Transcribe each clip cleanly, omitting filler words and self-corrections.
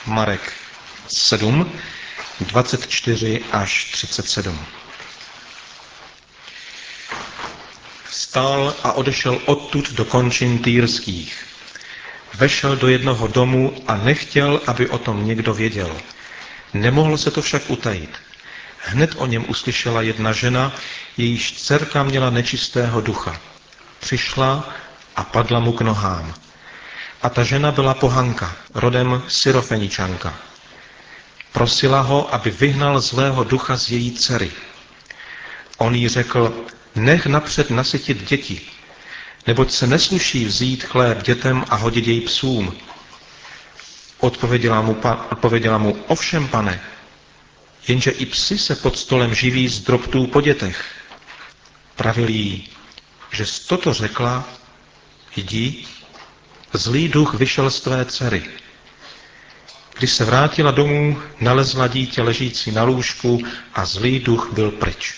Marek 7, 24 až 37. Vstal a odešel odtud do končin Týrských. Vešel do jednoho domu a nechtěl, aby o tom někdo věděl. Nemohl se to však utajit. Hned o něm uslyšela jedna žena, jejíž dcerka měla nečistého ducha. Přišla a padla mu k nohám. A ta žena byla pohanka, rodem Syrofeničanka. Prosila ho, aby vyhnal zlého ducha z její dcery. On jí řekl, nech napřed nasytit děti, neboť se nesluší vzít chléb dětem a hodit jej psům. Odpověděla mu, ovšem, pane, jenže i psi se pod stolem živí z drobtů po dětech. Pravil jí, že jsi toto řekla, jdi, zlý duch vyšel z tvé dcery. Když se vrátila domů, nalezla dítě ležící na lůžku a zlý duch byl pryč.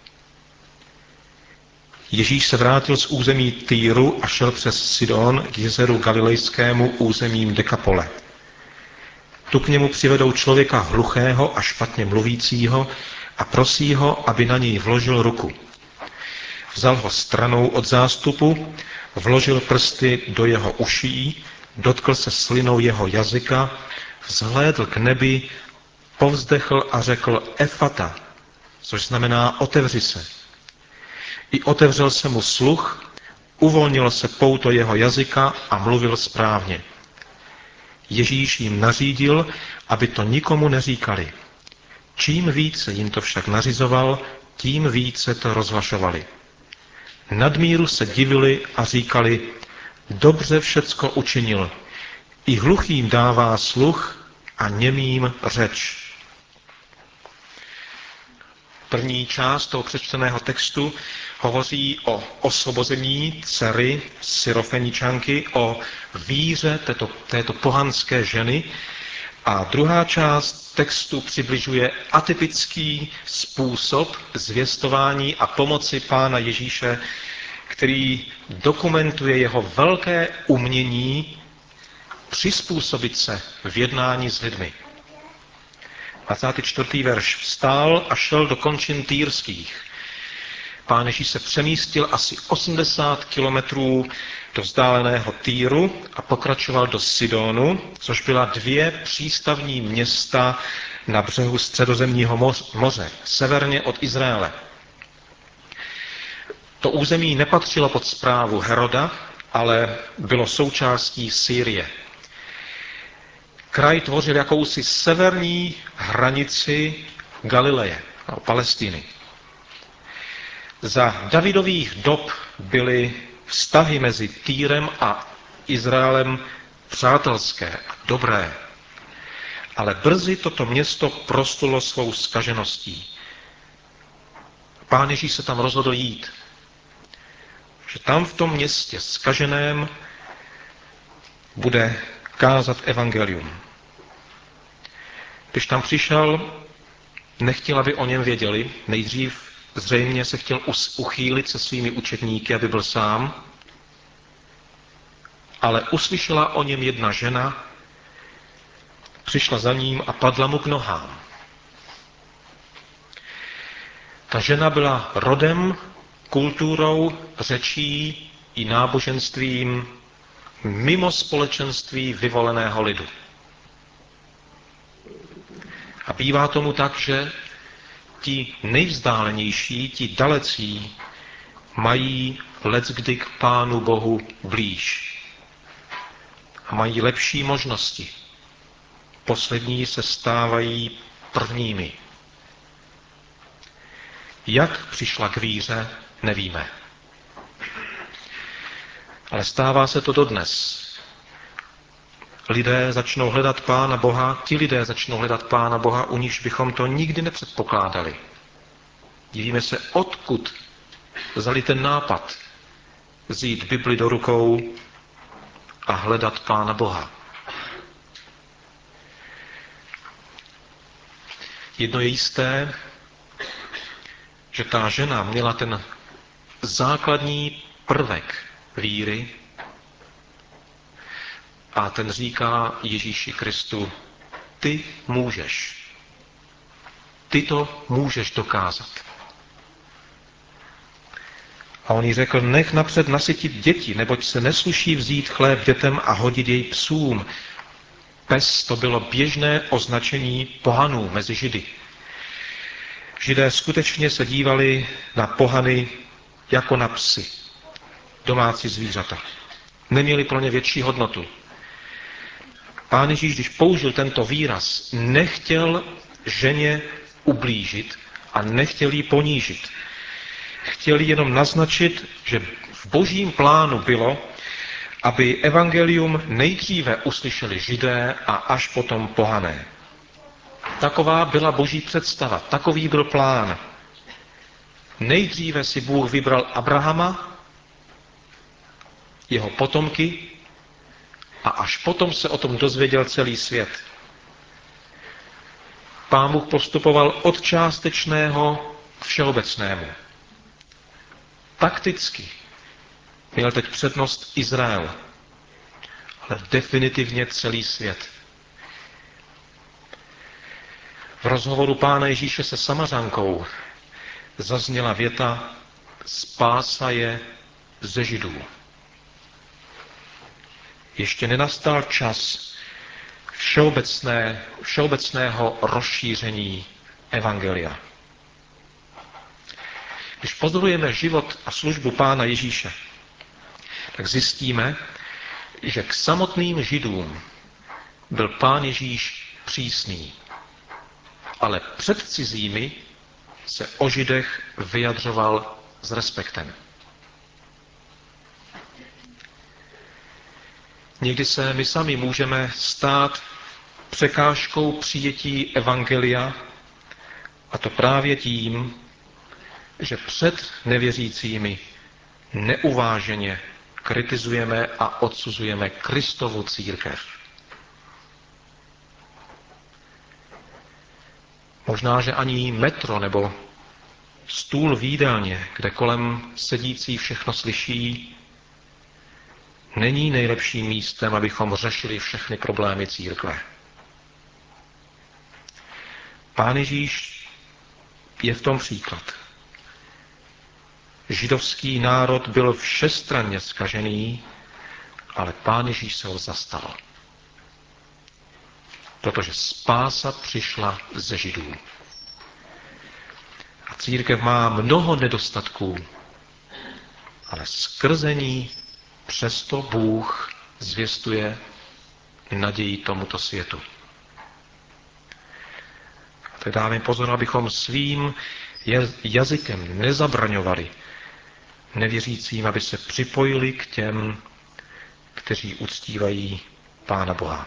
Ježíš se vrátil z území Týru a šel přes Sidon k jezeru Galilejskému územím Dekapole. Tu k němu přivedou člověka hluchého a špatně mluvícího a prosí ho, aby na něj vložil ruku. Vzal ho stranou od zástupu, vložil prsty do jeho uší, dotkl se slinou jeho jazyka, vzhlédl k nebi, povzdechl a řekl Efata, což znamená otevři se. I otevřel se mu sluch, uvolnilo se pouto jeho jazyka a mluvil správně. Ježíš jim nařídil, aby to nikomu neříkali. Čím více jim to však nařizoval, tím více to rozhlašovali. Nadmíru se divili a říkali, dobře všecko učinil. I hluchým dává sluch a němým řeč. První část toho přečteného textu hovoří o osvobození dcery Syrofeničanky, o víře této pohanské ženy. A druhá část textu přibližuje atypický způsob zvěstování a pomoci Pána Ježíše, který dokumentuje jeho velké umění přizpůsobit se v jednání s lidmi. 24. verš. Vstál a šel do končin Týrských. Pán Ježíš se přemístil asi 80 kilometrů do vzdáleného Týru a pokračoval do Sidonu, což byla 2 přístavní města na břehu Středozemního moře, severně od Izraele. To území nepatřilo pod správu Heroda, ale bylo součástí Sýrie. Kraj tvořil jakousi severní hranici Galileje, Palestiny. Za Davidových dob byly vztahy mezi Týrem a Izraelem přátelské a dobré. Ale brzy toto město proslulo svou zkažeností. Pán Ježíš se tam rozhodl jít. Že tam v tom městě zkaženém bude kázat evangelium. Když tam přišel, nechtěl, aby o něm věděli. Nejdřív zřejmě se chtěl uchýlit se svými učedníky, aby byl sám. Ale uslyšela o něm jedna žena, přišla za ním a padla mu k nohám. Ta žena byla rodem, kulturou, řečí i náboženstvím mimo společenství vyvoleného lidu. A bývá tomu tak, že ti nejvzdálenější, ti dalecí, mají leckdy k Pánu Bohu blíž. A mají lepší možnosti. Poslední se stávají prvními. Jak přišla k víře, nevíme. Ale stává se to dodnes. Lidé začnou hledat Pána Boha, ti lidé začnou hledat Pána Boha, u nichž bychom to nikdy nepředpokládali. Divíme se, odkud vzali ten nápad vzít Bibli do rukou a hledat Pána Boha. Jedno je jisté, že ta žena měla ten základní prvek víry a ten říká Ježíši Kristu, ty můžeš. Ty to můžeš dokázat. A on jí řekl, nech napřed nasytit děti, neboť se nesluší vzít chléb dětem a hodit jej psům. Pes to bylo běžné označení pohanů mezi Židy. Židé skutečně se dívali na pohany jako na psy, domácí zvířata. Neměli pro ně větší hodnotu. Pán Ježíš, když použil tento výraz, nechtěl ženě ublížit a nechtěl jí ponížit. Chtěl jenom naznačit, že v božím plánu bylo, aby evangelium nejdříve uslyšeli Židé a až potom pohané. Taková byla boží představa, takový byl plán. Nejdříve si Bůh vybral Abrahama, jeho potomky, a až potom se o tom dozvěděl celý svět. Pán Bůh postupoval od částečného k všeobecnému. Takticky měl teď přednost Izrael, ale definitivně celý svět. V rozhovoru Pána Ježíše se Samařankou zazněla věta: spása je ze Židů. Ještě nenastal čas všeobecného rozšíření evangelia. Když pozorujeme život a službu Pána Ježíše, tak zjistíme, že k samotným Židům byl Pán Ježíš přísný, ale před cizími se o Židech vyjadřoval s respektem. Někdy se my sami můžeme stát překážkou přijetí evangelia, a to právě tím, že před nevěřícími neuváženě kritizujeme a odsuzujeme Kristovu církev. Možná, že ani metro nebo stůl v jídelně, kde kolem sedící všechno slyší, není nejlepším místem, abychom řešili všechny problémy církve. Pán Ježíš je v tom příklad. Židovský národ byl všestranně zkažený, ale Pán Ježíš se ho zastal. Protože spása přišla ze Židů. A církev má mnoho nedostatků, ale skrze ní přesto Bůh zvěstuje naději tomuto světu. A tak dáme pozor, abychom svým jazykem nezabraňovali nevěřícím, aby se připojili k těm, kteří uctívají Pána Boha.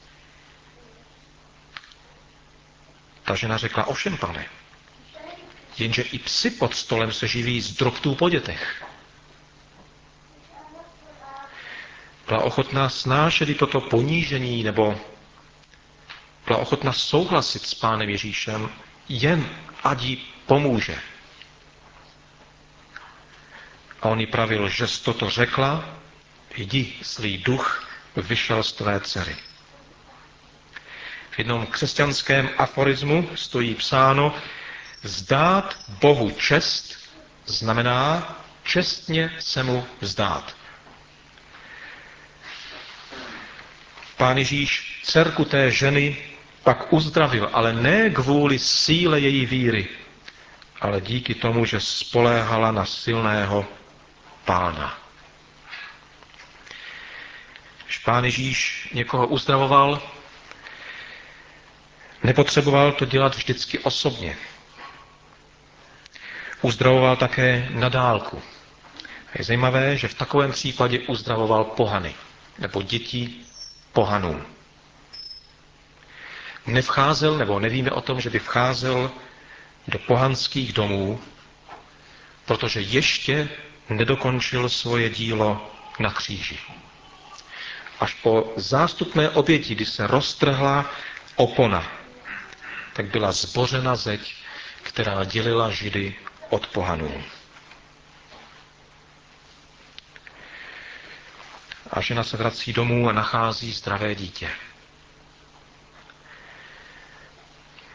Ta žena řekla, ovšem, pane, jenže i psi pod stolem se živí z droktů po dětech. Byla ochotná snášet i toto ponížení, nebo byla ochotná souhlasit s Pánem Ježíšem, jen ať jí pomůže. A on jí pravil, že jsi toto řekla, jdi, zlý duch vyšel z tvé dcery. V jednom křesťanském aforismu stojí psáno, vzdát Bohu čest znamená čestně se mu vzdát. Pán Ježíš dcerku té ženy pak uzdravil, ale ne kvůli síle její víry, ale díky tomu, že spoléhala na silného Pána. Když Pán Ježíš někoho uzdravoval, nepotřeboval to dělat vždycky osobně. Uzdravoval také na dálku. Je zajímavé, že v takovém případě uzdravoval pohany, nebo děti pohanů. Nevcházel, nebo nevíme o tom, že by vcházel do pohanských domů, protože ještě nedokončil svoje dílo na kříži. Až po zástupné oběti, kdy se roztrhla opona, tak byla zbořena zeď, která dělila Židy od pohanů. A žena se vrací domů a nachází zdravé dítě.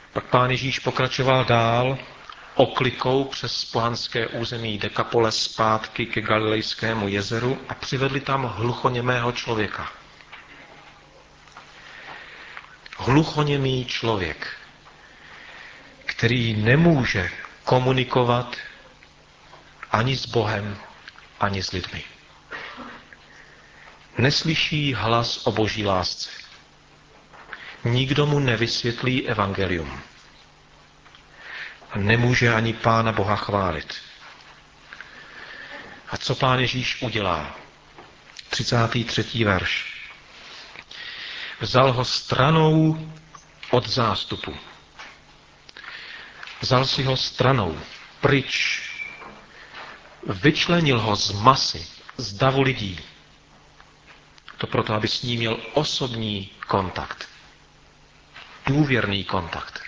Pak Pán Ježíš pokračoval dál oklikou přes pohanské území Dekapole zpátky ke Galilejskému jezeru a přivedli tam hluchoněmého člověka. Hluchoněmý člověk, který nemůže komunikovat ani s Bohem, ani s lidmi. Neslyší hlas o Boží lásce. Nikdo mu nevysvětlí evangelium. A nemůže ani Pána Boha chválit. A co Pán Ježíš udělá? 33. verš. Vzal ho stranou od zástupu. Vzal si ho stranou, pryč. Vyčlenil ho z masy, z davu lidí. To proto, aby s ním měl osobní kontakt. Důvěrný kontakt.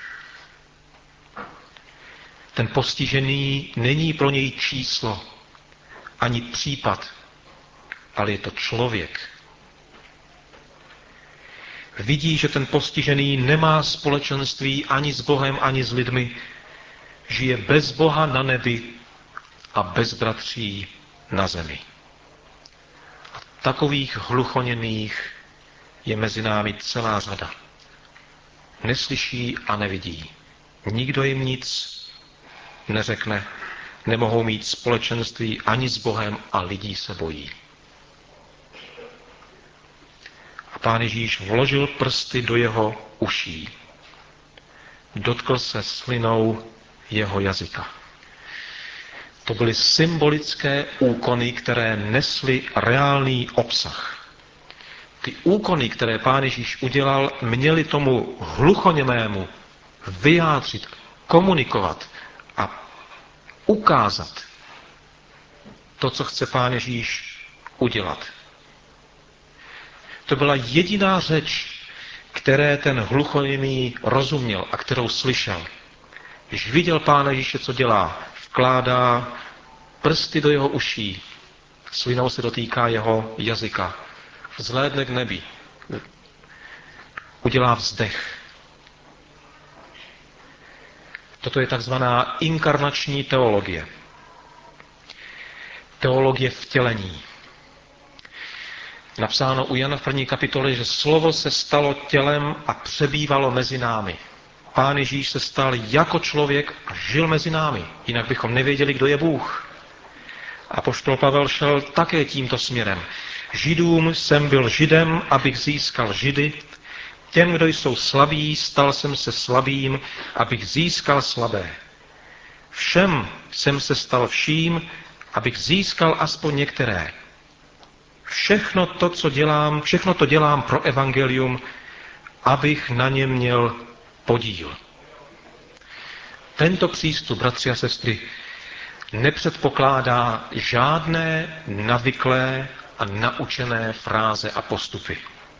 Ten postižený není pro něj číslo, ani případ, ale je to člověk. Vidí, že ten postižený nemá společenství ani s Bohem, ani s lidmi. Žije bez Boha na nebi a bez bratří na zemi. A takových hluchoněmých je mezi námi celá řada. Neslyší a nevidí. Nikdo jim nic neřekne, nemohou mít společenství ani s Bohem a lidí se bojí. A Pán Ježíš vložil prsty do jeho uší. Dotkl se slinou jeho jazyka. To byly symbolické úkony, které nesly reálný obsah. Ty úkony, které Pán Ježíš udělal, měly tomu hluchoněmému vyjádřit, komunikovat a ukázat to, co chce Pán Ježíš udělat. To byla jediná řeč, které ten hluchoněmý rozuměl a kterou slyšel. Když viděl Pána Ježíše, co dělá, vkládá prsty do jeho uší, slinou se dotýká jeho jazyka, vzhlédne k nebi, udělá vzdech. Toto je takzvaná inkarnační teologie. Teologie vtělení. Napsáno u Jana v 1. kapitole, že slovo se stalo tělem a přebývalo mezi námi. Pán Ježíš se stal jako člověk a žil mezi námi, jinak bychom nevěděli, kdo je Bůh. Apoštol Pavel šel také tímto směrem. Židům jsem byl Židem, abych získal Židy. Těm, kdo jsou slabí, stal jsem se slabým, abych získal slabé. Všem jsem se stal vším, abych získal aspoň některé. Všechno to dělám pro evangelium, abych na něm měl podíl. Tento přístup, bratři a sestry, nepředpokládá žádné navyklé a naučené fráze a postupy.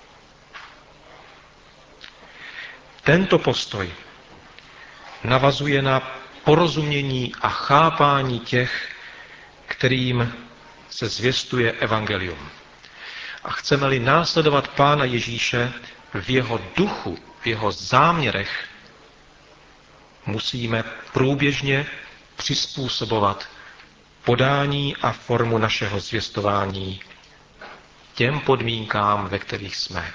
Tento postoj navazuje na porozumění a chápání těch, kterým se zvěstuje evangelium. A chceme-li následovat Pána Ježíše v jeho duchu, v jeho záměrech, musíme průběžně přizpůsobovat podání a formu našeho zvěstování těm podmínkám, ve kterých jsme.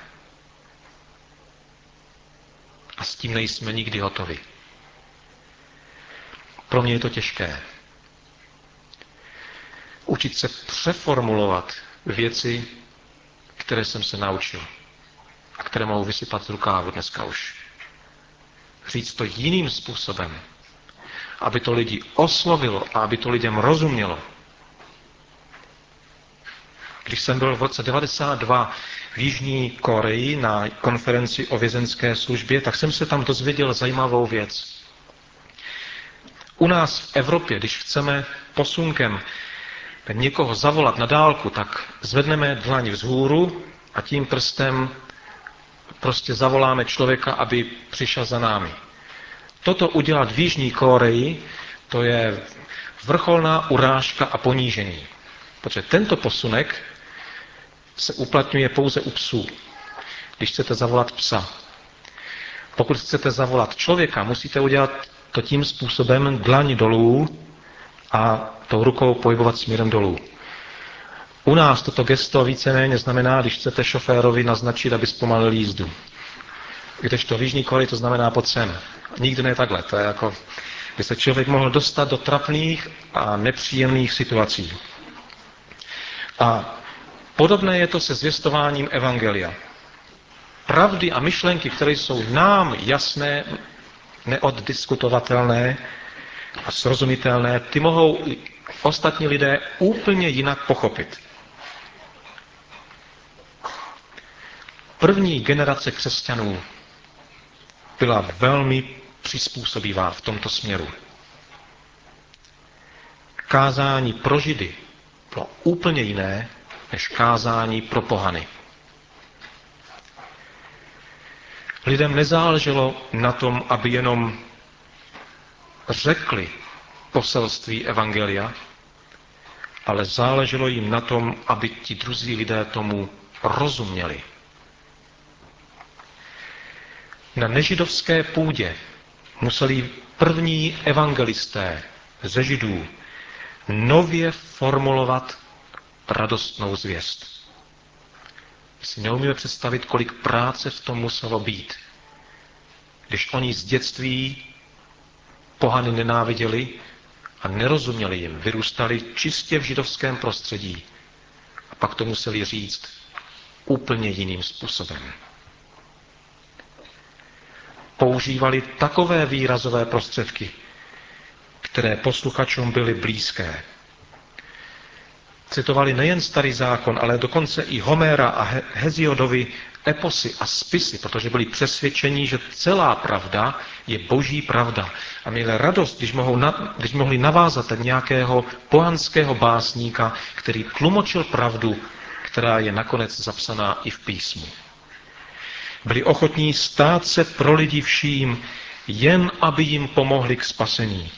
A s tím nejsme nikdy hotovi. Pro mě je to těžké. Učit se přeformulovat věci, které jsem se naučil a které mohu vysypat z rukávu dneska už. Říct to jiným způsobem, aby to lidi oslovilo a aby to lidem rozumělo. Když jsem byl v roce 1992 v Jižní Koreji na konferenci o vězeňské službě, tak jsem se tam dozvěděl zajímavou věc. U nás v Evropě, když chceme posunkem někoho zavolat na dálku, tak zvedneme dlaň vzhůru a tím prstem prostě zavoláme člověka, aby přišel za námi. Toto udělat v Jižní Koreji, to je vrcholná urážka a ponížení. Protože tento posunek se uplatňuje pouze u psů. Když chcete zavolat psa. Pokud chcete zavolat člověka, musíte udělat to tím způsobem dlaň dolů a tou rukou pohybovat směrem dolů. U nás toto gesto víceméně znamená, když chcete šoférovi naznačit, aby zpomalil jízdu. Kdežto v Jižní Koreji to znamená pojď sem. Nikdy ne takhle. To je jako, by se člověk mohl dostat do trapných a nepříjemných situací. A podobné je to se zvěstováním evangelia. Pravdy a myšlenky, které jsou nám jasné, neoddiskutovatelné a srozumitelné, ty mohou ostatní lidé úplně jinak pochopit. První generace křesťanů byla velmi přizpůsobivá v tomto směru. Kázání pro Židy bylo úplně jiné než kázání pro pohany. Lidem nezáleželo na tom, aby jenom řekli poselství evangelia, ale záleželo jim na tom, aby ti druzí lidé tomu rozuměli. Na nežidovské půdě museli první evangelisté ze Židů nově formulovat radostnou zvěst. My si neumíme představit, kolik práce v tom muselo být. Když oni z dětství pohany nenáviděli a nerozuměli jim, vyrůstali čistě v židovském prostředí a pak to museli říct úplně jiným způsobem. Používali takové výrazové prostředky, které posluchačům byly blízké. Citovali nejen Starý zákon, ale dokonce i Homéra a Heziodovi eposy a spisy, protože byli přesvědčeni, že celá pravda je boží pravda. A měli radost, když mohli navázat nějakého pohanského básníka, který tlumočil pravdu, která je nakonec zapsaná i v písmu. Byli ochotní stát se pro lidi vším, jen aby jim pomohli k spasení.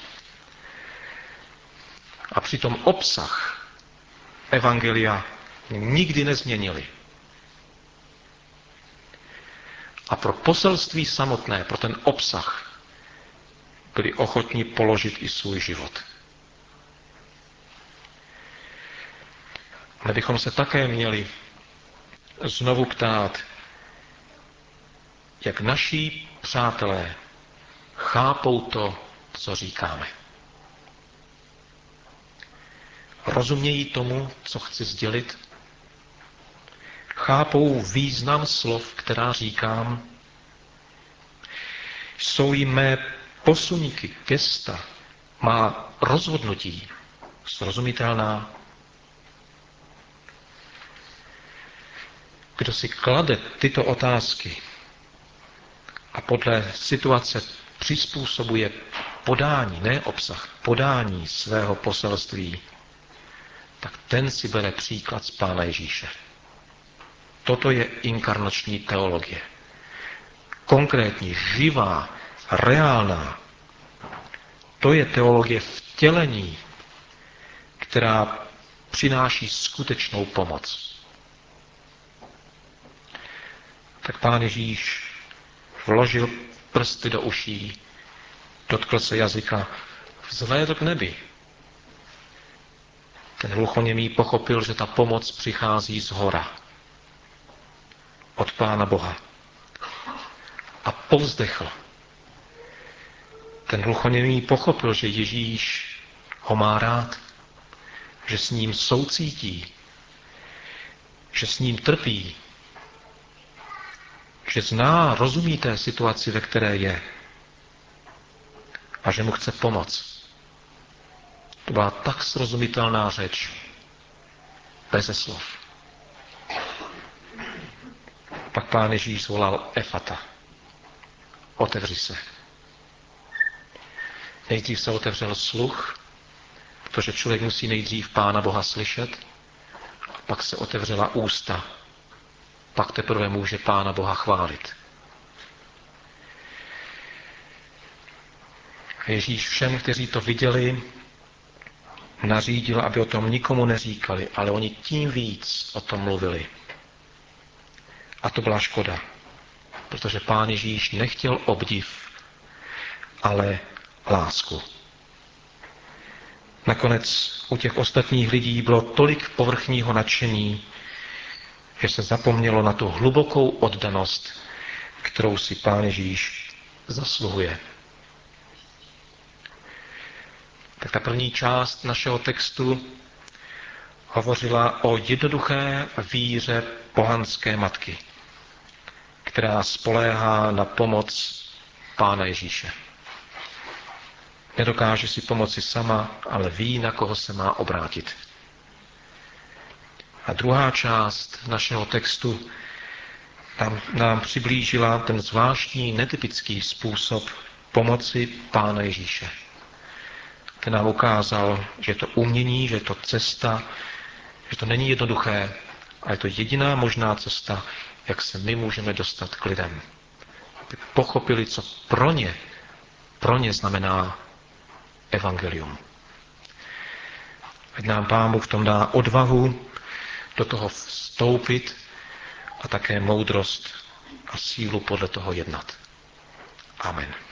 A přitom obsah evangelia nikdy nezměnili. A pro poselství samotné, pro ten obsah, byli ochotní položit i svůj život. My bychom se také měli znovu ptát, jak naši přátelé chápou to, co říkáme. Rozumějí tomu, co chci sdělit? Chápou význam slov, která říkám? Jsou jim mé posuníky, gesta, má rozhodnutí srozumitelná? Kdo si klade tyto otázky a podle situace přizpůsobuje podání, ne obsah, podání svého poselství, tak ten si bere příklad z Pána Ježíše. Toto je inkarnační teologie. Konkrétní, živá, reálná. To je teologie vtělení, která přináší skutečnou pomoc. Tak Pán Ježíš vložil prsty do uší, dotkl se jazyka, vzhlédl k nebi. Ten hluchoněmý pochopil, že ta pomoc přichází z hora, od Pána Boha. A povzdechl. Ten hluchoněmý pochopil, že Ježíš ho má rád, že s ním soucítí, že s ním trpí, že zná, rozumí té situaci, ve které je a že mu chce pomoct. To byla tak srozumitelná řeč, beze slov. Pak Pán Ježíš zvolal Efata. Otevři se. Nejdřív se otevřel sluch, protože člověk musí nejdřív Pána Boha slyšet, a pak se otevřela ústa. Pak teprve může Pána Boha chválit. Ježíš všem, kteří to viděli, nařídil, aby o tom nikomu neříkali, ale oni tím víc o tom mluvili. A to byla škoda. protože Pán Ježíš nechtěl obdiv, ale lásku. Nakonec u těch ostatních lidí bylo tolik povrchního nadšení, že se zapomnělo na tu hlubokou oddanost, kterou si Pán Ježíš zasluhuje. Tak ta první část našeho textu hovořila o jednoduché víře pohanské matky, která spoléhá na pomoc Pána Ježíše. Nedokáže si pomoci sama, ale ví, na koho se má obrátit. A druhá část našeho textu nám přiblížila ten zvláštní, netypický způsob pomoci Pána Ježíše. Ten nám ukázal, že je to umění, že je to cesta, že to není jednoduché, ale je to jediná možná cesta, jak se my můžeme dostat k lidem. Aby pochopili, co pro ně znamená evangelium. Ať nám Pán Bůh v tom dá odvahu do toho vstoupit a také moudrost a sílu podle toho jednat. Amen.